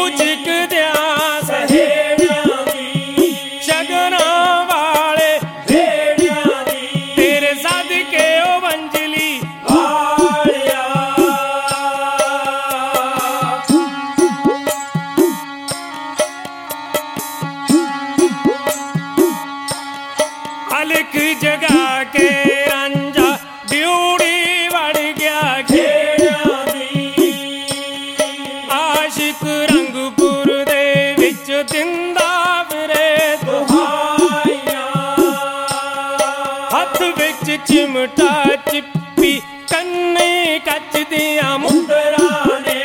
ਪੂਜਕਦਿਆਂ ਸਹੇੜਿਆਂ ਦੀ, ਸ਼ਗਨਾਂ ਵਾਲੇ ਵੇੜਿਆਂ ਦੀ, ਤੇਰੇ ਸਦਕੇ ਓ ਵੰਜਲੀ ਵਾਲਿਆ। ਅਲਖ ਜਗਾ ਕੇ ਰਾਂਝਾ ਡਿਊੜੀ ਵੜ ਗਿਆ ਖੇੜਿਆਂ ਦੀ, ਆਸ਼ਿਕ ਰੰਗਪੁਰ ਦੇ ਵਿੱਚ ਦਿੰਦਾ ਫਿਰੇ ਦੁਹਾਈਆਂ, ਹੱਥ ਵਿੱਚ ਚਿਮਟਾ ਚਿੱਪੀ ਕੰਨੇ ਕੱਚ ਦੀਆਂ ਮੁੰਦਰਾਂ ਨੇ,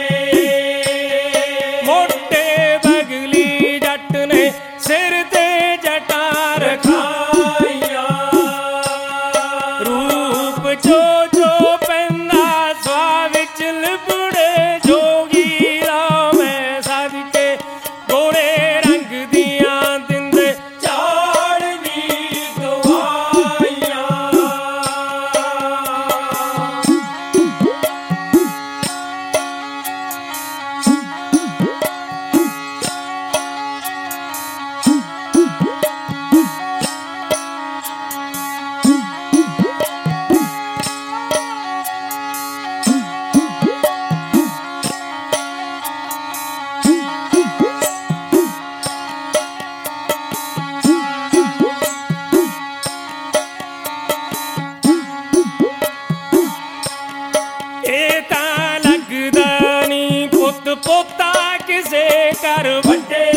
ਮੋਟੇ ਬਗਲੀ ਜੱਟ ਨੇ ਸਿਰ ਤੇ ਜਟਾਂ ਰਖਾਈਆਂ, ਰੂਪ ਜੋ ਜੋ ਪੈਂਦਾ ਸਵਾ ਵਿੱਚ ਲਿਬੜੇ ਜੋਗੀ ਰਾਮੈ ਸਦਕੇ, ਗੋਰੇ ਰੰਗ ਦੀਆਂ ਦਿੰਦੇ ਚਾੜਨੀ ਗਵਾਈਆਂ। ਇਹ ਤਾਂ ਲੱਗਦਾ ਨੀ ਪੁੱਤ ਪੋਤਾ ਕਿਸੇ ਘਰ ਵੱਡੇ